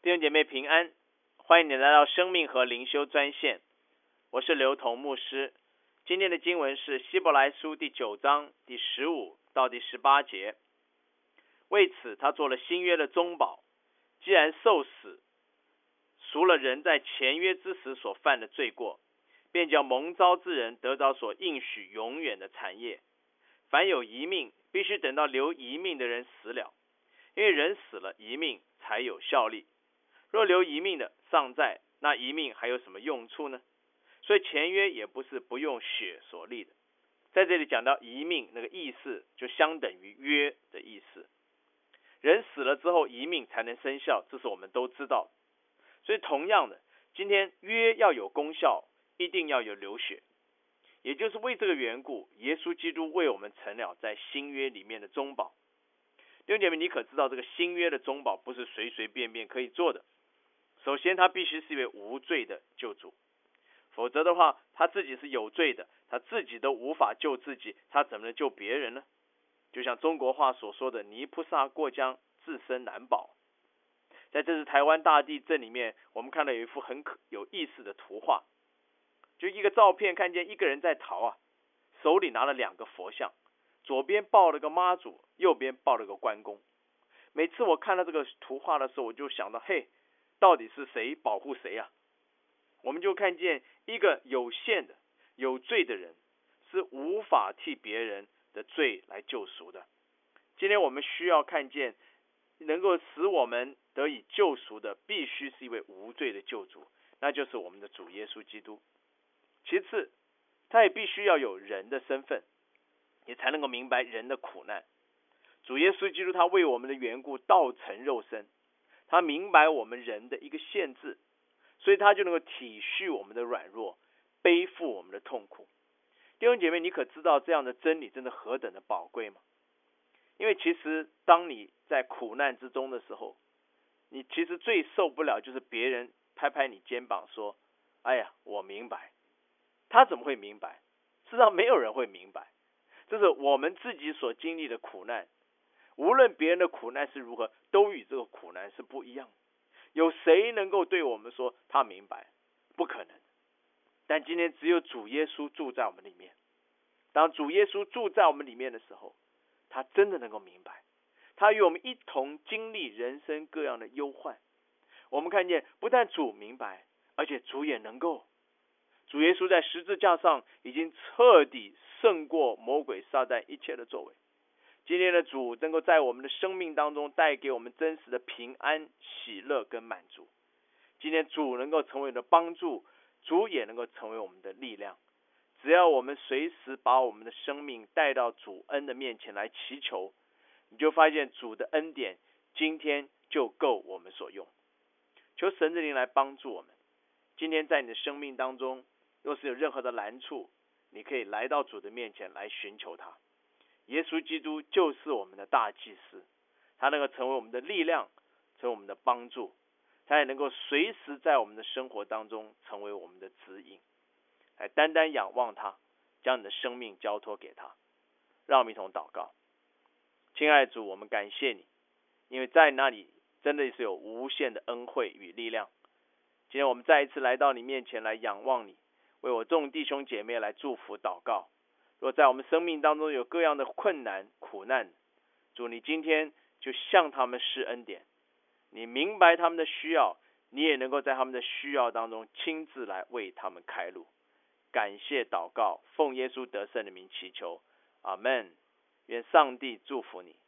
弟兄姐妹平安，欢迎你来到生命和灵修专线，我是刘同牧师。今天的经文是希伯来书第9章第15到第18节。为此他做了新约的中保，既然受死，赎了人在前约之时所犯的罪过，便叫蒙召之人得着所应许永远的产业。凡有遗命，必须等到留遗命的人死了，因为人死了，遗命才有效力。若留遗命的尚在，那遗命还有什么用处呢？所以前约也不是不用血所立的。在这里讲到遗命，那个意思就相等于约的意思。人死了之后，遗命才能生效，这是我们都知道的。所以同样的，今天约要有功效，一定要有流血。也就是为这个缘故，耶稣基督为我们成了在新约里面的中保。弟兄姐妹，你可知道这个新约的中保不是随随便便可以做的？首先他必须是一位无罪的救主，否则的话他自己是有罪的，他自己都无法救自己，他怎么能救别人呢？就像中国话所说的泥菩萨过江，自身难保。在这次台湾大地震里面，我们看到有一幅很有意思的图画，就一个照片，看见一个人在逃手里拿了2个佛像，左边抱了个妈祖，右边抱了个关公。每次我看到这个图画的时候，我就想到，嘿，到底是谁保护谁啊？我们就看见一个有限的有罪的人是无法替别人的罪来救赎的。今天我们需要看见能够使我们得以救赎的，必须是一位无罪的救主，那就是我们的主耶稣基督。其次，他也必须要有人的身份，也才能够明白人的苦难。主耶稣基督他为我们的缘故道成肉身，他明白我们人的一个限制，所以他就能够体恤我们的软弱，背负我们的痛苦。弟兄姐妹，你可知道这样的真理真的何等的宝贵吗？因为其实当你在苦难之中的时候，你其实最受不了就是别人拍拍你肩膀说，哎呀，我明白。他怎么会明白？事实上没有人会明白，这是我们自己所经历的苦难。无论别人的苦难是如何，都与这个苦难是不一样的。有谁能够对我们说他明白？不可能。但今天只有主耶稣住在我们里面。当主耶稣住在我们里面的时候，他真的能够明白，他与我们一同经历人生各样的忧患。我们看见不但主明白，而且主也能够。主耶稣在十字架上已经彻底胜过魔鬼撒旦一切的作为。今天的主能够在我们的生命当中带给我们真实的平安、喜乐跟满足。今天主能够成为我们的帮助，主也能够成为我们的力量。只要我们随时把我们的生命带到主恩的面前来祈求，你就发现主的恩典今天就够我们所用。求神的灵来帮助我们。今天在你的生命当中，若是有任何的难处，你可以来到主的面前来寻求他。耶稣基督就是我们的大祭司，他能够成为我们的力量，成为我们的帮助，他也能够随时在我们的生活当中成为我们的指引。来单单仰望他，将你的生命交托给他。让我们一同祷告。亲爱的主，我们感谢你，因为在那里真的是有无限的恩惠与力量。今天我们再一次来到你面前来仰望你，为我众弟兄姐妹来祝福祷告。若在我们生命当中有各样的困难苦难，主你今天就向他们施恩典，你明白他们的需要，你也能够在他们的需要当中亲自来为他们开路。感谢祷告，奉耶稣得胜的名祈求，阿们。愿上帝祝福你。